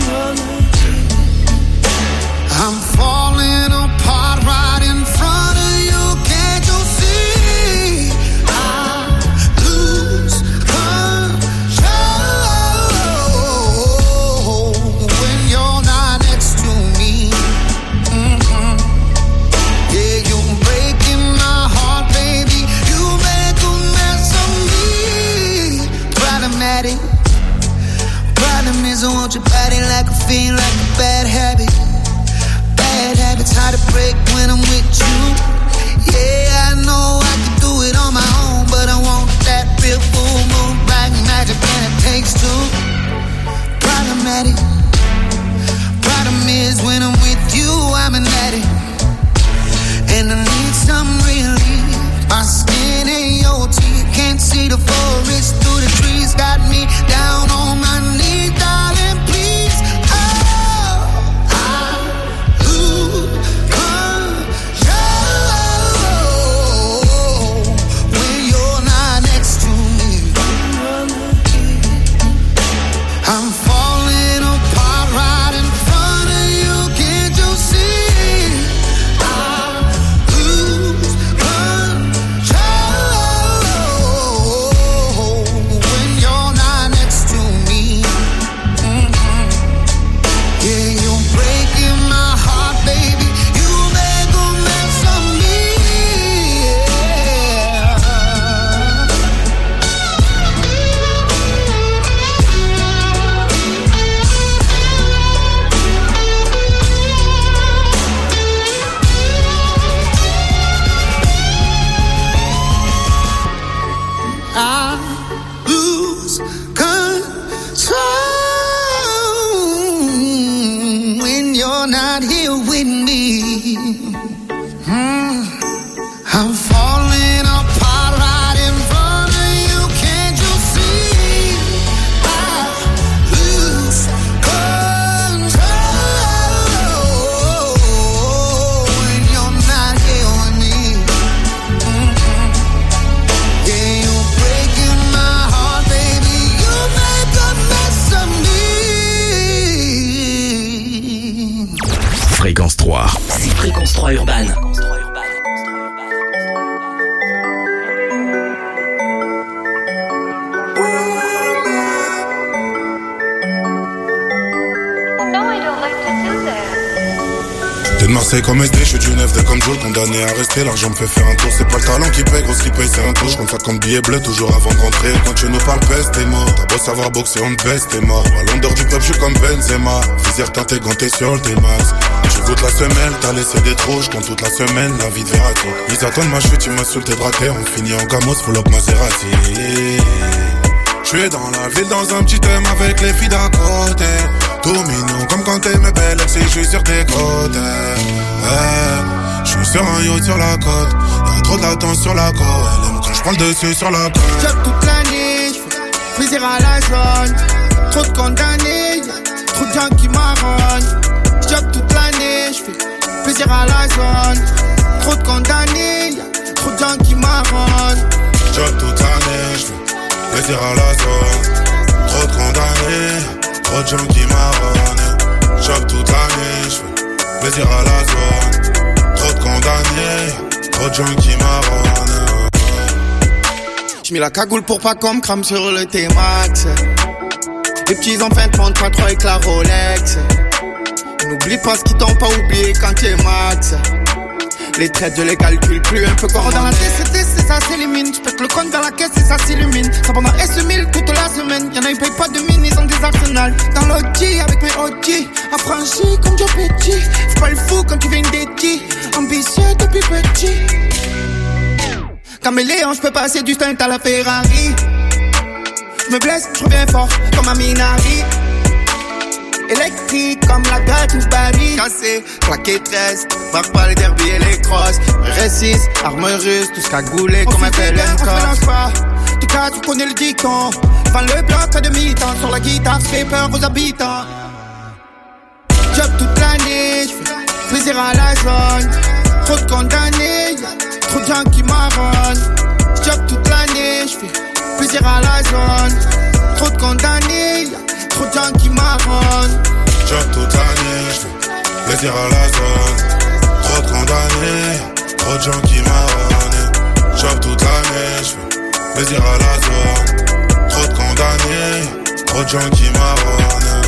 I'm falling apart right in front of you. Can't you see? I lose control when you're not next to me. Mm-hmm. Yeah, you're breaking my heart, baby. You make a mess of me. Problematic. Problem is I want your body like a fiend, like a bad habit. Bad habits hard to break when I'm with you. Yeah, I know I can do it on my own, but I want that real full moon, black magic, and it takes two. Problematic. Problem is when I'm with you, I'm an addict, and I need some relief. My skin ain't your teeth, can't see the forest through the trees. Got me down on my knees, darling, please. Oh, I lose control when you're not next to me. I'm falling apart right in front of you. Can't you see? I lose control when you're not next to me. Mm-hmm. Yeah, you're breaking my heart, baby. You make a mess of me. I lose control when you're not here with me. Hmm. I'm falling apart right in front of you. Can't you see? I lose control when you're not here with me. Mhm. Yeah, you're breaking my heart, baby. You make a mess of me. Fréquence trois. C'est Fréquence trois Urban. Marseille comme S D, je suis du neuf, dès comme Joe, condamné à rester. L'argent me fait faire un tour, c'est pas le talent qui paye, gros ce qui paye c'est un tour. Je compte ça comme billet bleu, toujours avant de rentrer. Quand tu nous parles peste, t'es mort. T'as beau savoir boxer, on te baisse, t'es mort. À l'ondeur du peuple, je suis comme Benzema. Visière teinté, ganté sur le T-Max. Tu goûtes la semelle, t'as laissé des trous, je compte toute la semaine, la vie de Verratti. Ils attendent ma chute, tu m'insultes tes braquets. On finit en gamos, full up Maserati. Je suis dans la ville, dans un petit thème avec les filles d'à côté. Tout mignon, comme quand t'es mes belles ex et je suis sur tes côtes. Ouais, je suis sur un yacht sur la côte. Y'a trop de latence sur la côte. Elle aime quand je prends le dessus sur la côte. Job toute l'année, j'fais plaisir à la zone. Trop de condamnés, y'a trop de gens qui marronnent. Job toute l'année, j'fais plaisir à la zone. Trop de condamnés, y'a trop de gens qui marronnent. Job toute l'année, j'fais plaisir à la zone. Trop de condamnés, trop de gens qui marronnent. Job toute l'année, j'fais plaisir à la zone. Trop de condamnés, trop de gens qui marronnent. J'mets la cagoule pour pas qu'on me crame sur le T-Max. Les petits enfants te montrent pas trop avec la Rolex. N'oublie pas ce qu'ils t'ont pas oublié quand t'es max. Les traites je les calcule plus un peu comme dans la T C T, c'est ça s'élimine. J'pète le compte dans la caisse et ça s'illumine. Ça pendant S mille toute la semaine. Y'en a ils payent pas de mine, ils ont des arsenals. Dans l'O G avec mes O G. Affranchi comme Joe Petit. Fais pas le fou quand tu viens d'Eti. Ambitieux depuis petit. Caméléon, j'peux passer du stunt à la Ferrari. J'me blesse, j'reviens fort comme un Minari. Électrique comme la gâte ou Paris. Cassé, claqué tresse, marque pas les derbies et les crosses. Récisse, arme russe, tout ce cagoulé comme un tel encore. Tu cas, tu connais le dicton. Vend le bloc à demi-temps. Sur la guitare, fait peur aux habitants. Job toute l'année, j'fais plaisir à la zone. Trop de condamnés, y'a trop de gens qui marronnent. Job toute l'année, j'fais plaisir à la zone. Trop de condamnés, y'a trop de gens qui marronnent. Job toute l'année, j'fais plaisir à la zone. Trop de condamnés, trop de gens qui marronnent. Job toute l'année, j'fais plaisir à la zone. Trop de condamnés, trop de gens qui marronnent.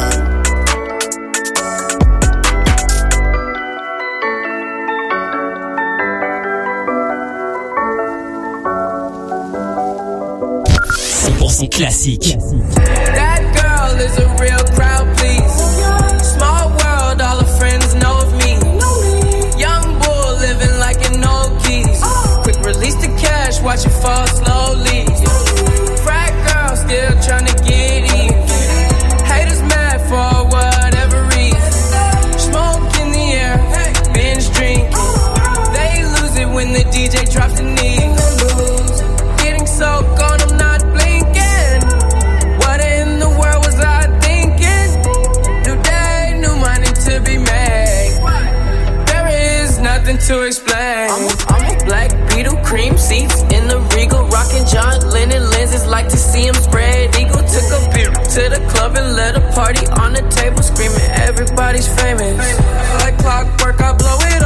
cent pour cent classique. That girl is a real crowd, please. Small world, all her friends know of me. Young bull living like an old keys. Quick release the cash, watch it fall slowly. Frat girl still tryna get in. Haters mad for whatever reason. Smoke in the air, binge drinking. They lose it when the D J drops the knee. Getting so gone, I'm not blinking. What in the world was I thinking? New day, new money to be made. There is nothing to explain. I'm a, I'm a black Beetle, cream seats in the Regal, rocking John Lennon lenses, like to see him spread eagle. Took a beer to the club and let a party on the table, screaming everybody's famous. Like clockwork, I blow it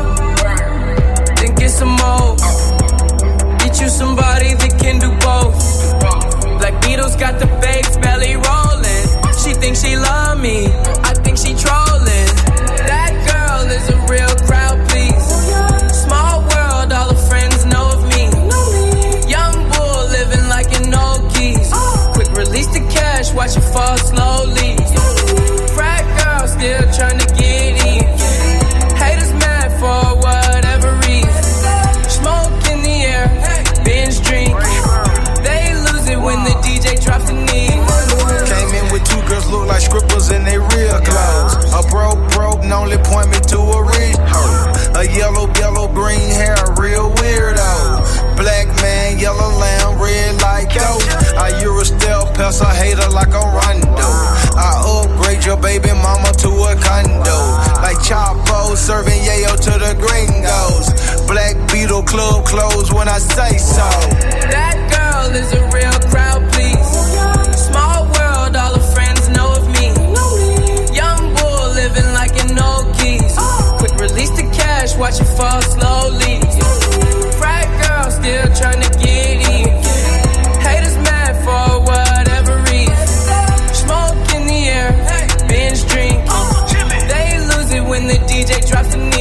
all, then get some more. Get you somebody that can do both. Black Beatles got the babes belly rolling. She thinks she love me, I think she trolling. That girl is a real crowd, please. Small world, all her friends know of me. Young bull living like an old keys. Quick release the cash, watch it fall slowly. Frat girl still tryna get in. Haters mad for whatever reason. Smoke in the air, binge drink. They lose it when the D J drops the knee. Came in with two girls look like scribbles in they real clothes. A broke, broke, only point me to a rich hoe. A yellow, yellow, green hair, real weirdo. Black man, yellow lamb, red like dope. I Eurostel, pass a hater like a rondo. I upgrade your baby mama to a condo. Like Chapo, serving yayo to the gringos. Black Beetle club closed when I say so. That girl is a real crowd, please. Small world, all her friends know of me. Young bull living like an old keys. Quick release the cash, watch it fall slowly. Frat girl still tryna get in. Haters mad for whatever reason. Smoke in the air, binge drink. They lose it when the D J drops the knee.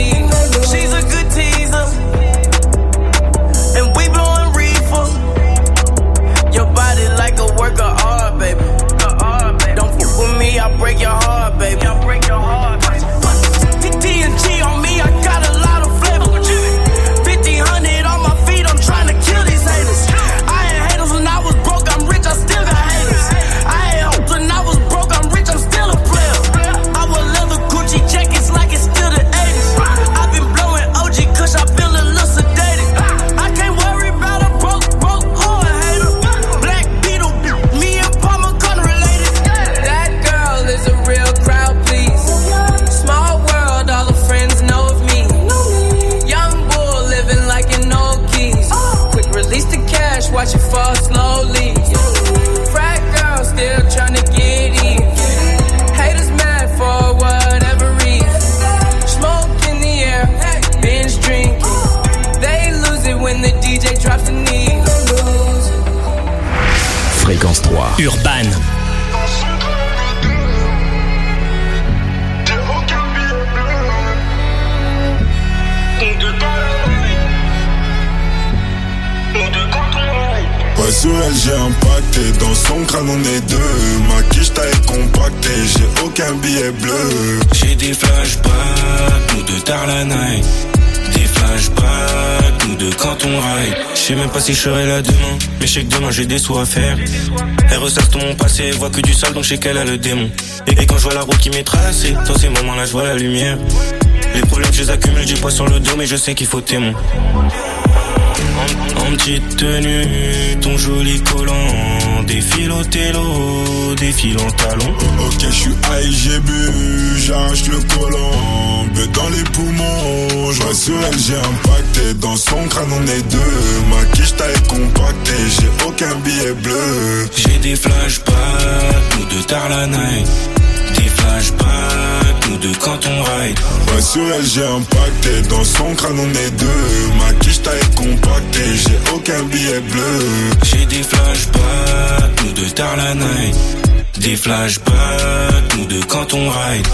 watch it fall slowly. Frat girl still tryna get in. Haters mad for whatever reason. Smoke in the air, binge drinking. They lose it when the D J drops the knee. Fréquence trois. Urban. Ouais, sur elle j'ai impacté, dans son crâne on est deux. Ma quiche taille compactée, j'ai aucun billet bleu. J'ai des flashbacks, nous deux tard la night. Des flashbacks, nous deux quand on ride. J'sais même pas si je serai là demain, mais j'sais que demain j'ai des sous à faire. Elle ressasse tout mon passé, voit que du sale donc j'sais qu'elle a le démon. Et, et quand je vois la route qui m'est tracée, dans ces moments là je vois la lumière. Les problèmes je les accumule, j'ai pas sur le dos mais je sais qu'il faut témoin. En, en petite tenue, ton joli collant. Défile au télo, défile en talon. Ok, je suis high, j'ai bu, j'arrache le collant. Beu dans les poumons, je sur elle, j'ai impacté. Dans son crâne, on est deux. Ma quiche taille compactée, j'ai aucun billet bleu. J'ai des flashbacks, nous deux tard la night. Des flashbacks, nous deux quand on ride. Ouais, sur elle j'ai impacté, dans son crâne on est deux. Ma quiche taille compactée, j'ai aucun billet bleu. J'ai des flashbacks, nous deux tard la night. Des flashbacks, nous deux quand on ride.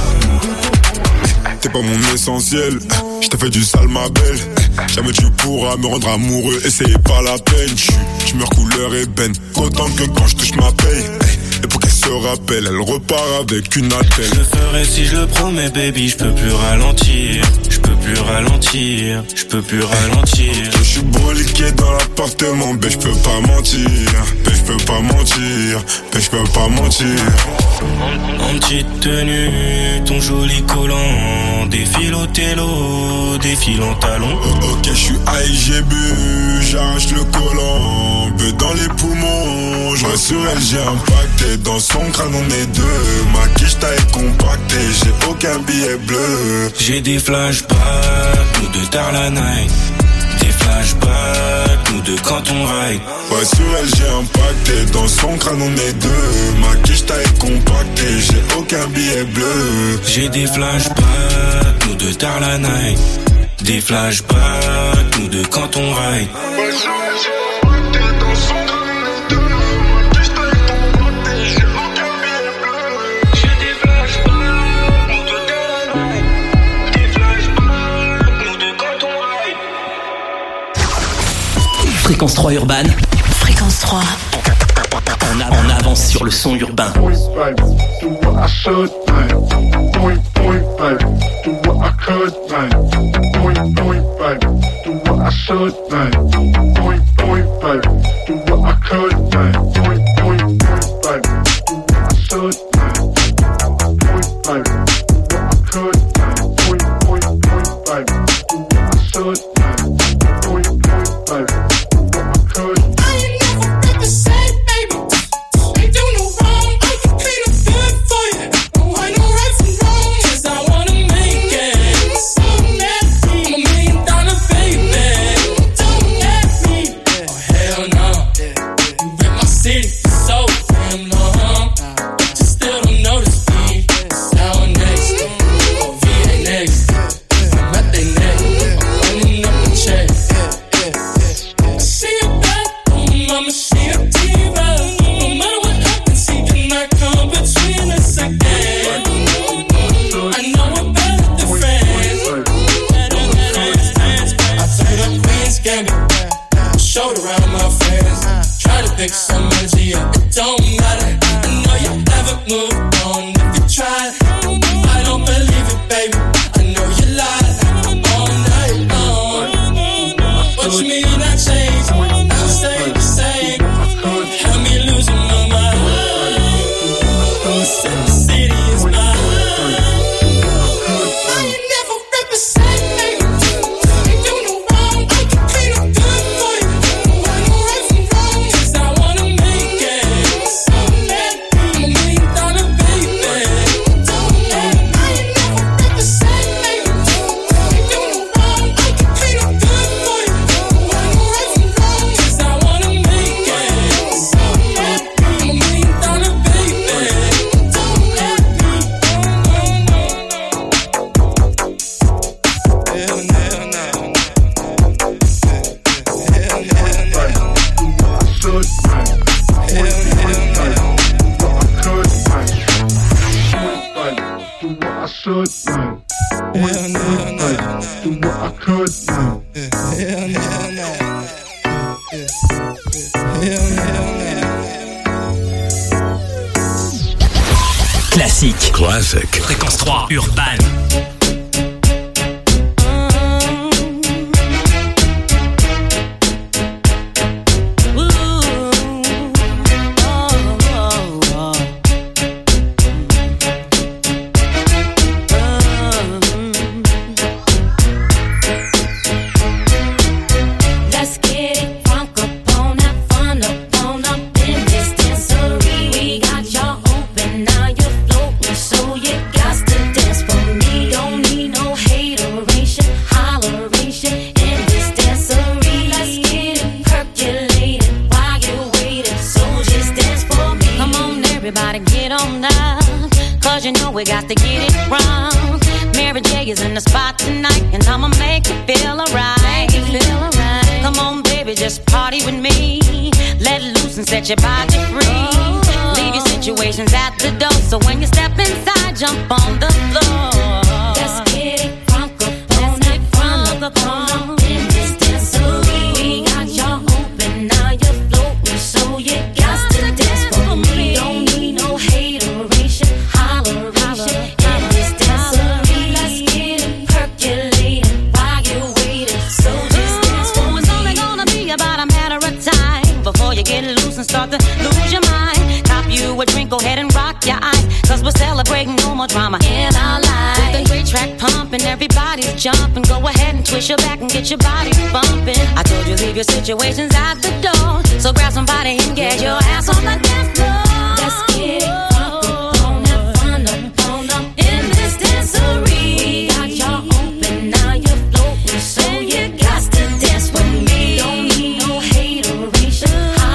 T'es pas mon essentiel, j't'ai fait du sale ma belle. Jamais tu pourras me rendre amoureux, et c'est pas la peine. J'suis meurs couleur ébène, autant que quand j'touche ma paye. Et pour qu'elle se rappelle, elle repart avec une attelle. Je le ferai si je le promets, baby, je peux plus ralentir. Je peux plus ralentir, je peux plus ralentir. Je suis broliqué dans l'appartement, ben je peux pas mentir. Ben je peux pas mentir, ben je peux pas mentir. En, en petite tenue, ton joli collant. Défile au télo, défile en talon. Ok, je suis high, j'ai bu, j'arrache le collant. Beu dans les poumons, je sur elle, j'ai impacté. Dans son crâne on est deux. Ma quiche taille compactée, j'ai aucun billet bleu. J'ai des flashbacks, nous deux tard la night. Des flashbacks, nous deux quand on ride. Ouais, sur elle j'ai impacté, dans son crâne on est deux. Ma quiche taille compactée, j'ai aucun billet bleu. J'ai des flashbacks, nous deux tard la night. Des flashbacks, nous deux quand on ride. Ouais, sur elle j'ai impacté, dans son crâne on est deux. Ma quiche taille compactée, j'ai aucun billet bleu. J'ai des flashbacks, nous deux tard la night. Des flashbacks, nous deux quand on ride. Fréquence trois Urban. Fréquence trois. En, av- en avance sur le son urbain. Do what I should, man. Do it, do it, baby. Do what I could, man. Do it, do it, baby. Do what I should, man. Do it, do it, baby. Do what I could, man. Do it, do it, do it, baby. Do what I should, man. Do it, baby. Do what I could, man. Do it, do it, do it, baby. Do what I should, man. Do it, do it, baby. Do what I could. I ain't never felt the same, baby. Ain't do no wrong, I can clean up good for you. Don't want no right from wrong, 'cause I wanna make it. So nasty, I'm a million dollar baby. Don't let me, oh hell no. You rip my city for so damn long, but you still don't notice me. Sound next, oh V A next. I'm at they neck, I'm running up the check. I see it back, oh mama, she a diva. No matter what happens, he cannot come between us again. I know we're better than friends. Better than friends. I played up Queen's Gambit, showed around my friends. Try to pick some energy up, it don't matter. I know you haven't moved on if you tried. I don't believe it, baby. I know you lied all night long. What you mean I changed? I stay the same. Had me losing my mind. Said the city is mine. I ain't never represent, baby. Ain't do no wrong, I can clean up good for you. Don't want no right from wrong, 'cause I wanna make it. So let me, I'm a million dollar baby. Don't should now. Point, point, blank. Do what I could now. Hell no, hell no. Hell no, hell no. Classique. Classic. Fréquence trois, Urban. We got to get it wrong. Mary J is in the spot tonight, and I'ma make you feel alright. Feel alright. Come on, baby, just party with me. Let loose and set your body free. Oh. Leave your situations at the door, so when you step inside, jump on the floor. Let's get it crunk up on it, crunk up on in this dancery. We got y'all open, now you're floating, so you got to dance for me. Don't need no hateration, holler. Start to lose your mind. Cop you a drink, go ahead and rock your eyes. Cause we're celebrating no more drama in our lives. With the great track pumping, everybody's jumping. Go ahead and twist your back and get your body bumping. I told you leave your situations at the door. So grab somebody and get your ass on the dance floor. Let's get it crunk up on that fun up, on up in this dancery. We got y'all open, now you're floating, so you got to dance with me. Don't need no hateration.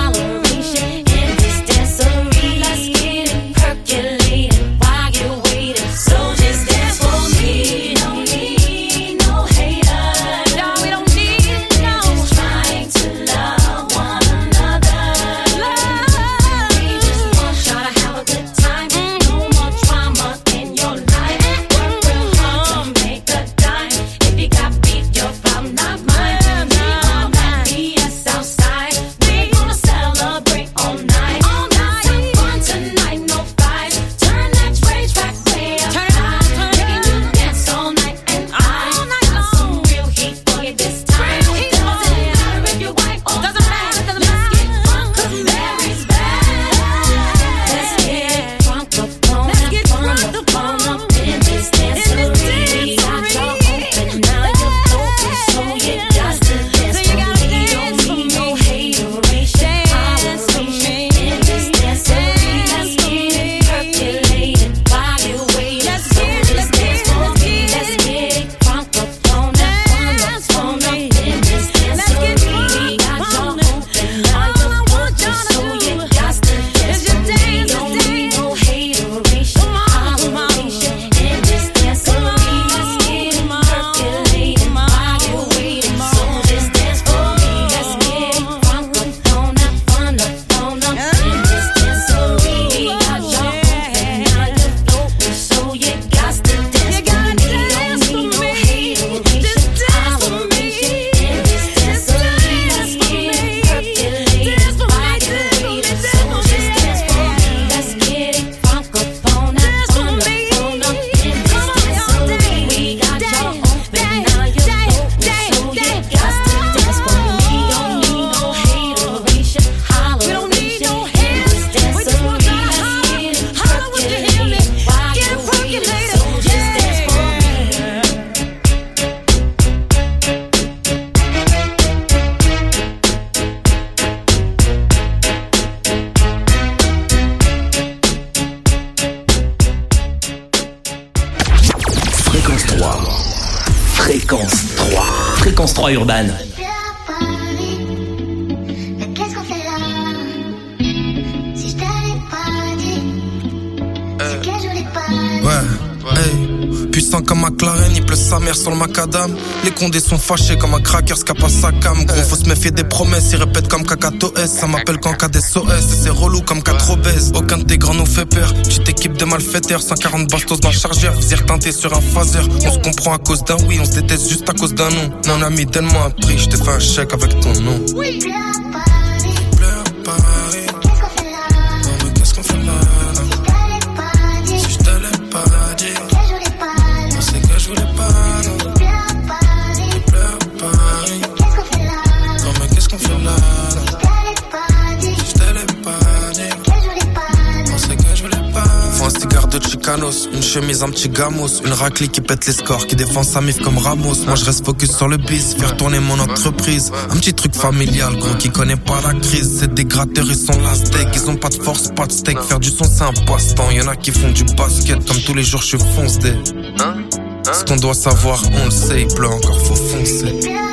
Fréquence trois Urban. sang comme McLaren, il pleut sa mère sur le macadam. Les condés sont fâchés comme un cracker, scap à sa cam. Gros, faut se méfier des promesses, ils répètent comme Kakato S. Ça m'appelle qu'en cas d'S O S, et c'est relou comme quatre obèses. Aucun de tes grands nous fait peur, petite équipe de malfaiteurs. Cent quarante bastos dans le chargeur, visir teinté sur un phaser. On se comprend à cause d'un oui, on se déteste juste à cause d'un non. Mon ami, donne-moi un prix, je te fais un chèque avec ton nom. Oui. Pleure Paris. Non mais qu'est-ce qu'on fait là, là? Si je te l'ai pas dit, on sait que je voulais pas, non. Pleure Paris. Non mais qu'est-ce qu'on fait là, là? Si je te l'ai pas dit, on sait que je voulais pas. Faut un cigare de Chicanos, une chemise, un petit gamos, une raclée qui pète les scores, qui défend sa mif comme Ramos. Moi je reste focus sur le bis, faire tourner mon entreprise. Un petit truc familial, gros, qui connaît pas la crise. C'est des gratteurs, ils sont la steak, ils ont pas de force, pas de steak. Faire du son c'est un passe-temps, y'en a qui font du basket. Comme tous les jours je fonce des. Ce qu'on doit savoir, on le sait, il pleut encore, faut foncer.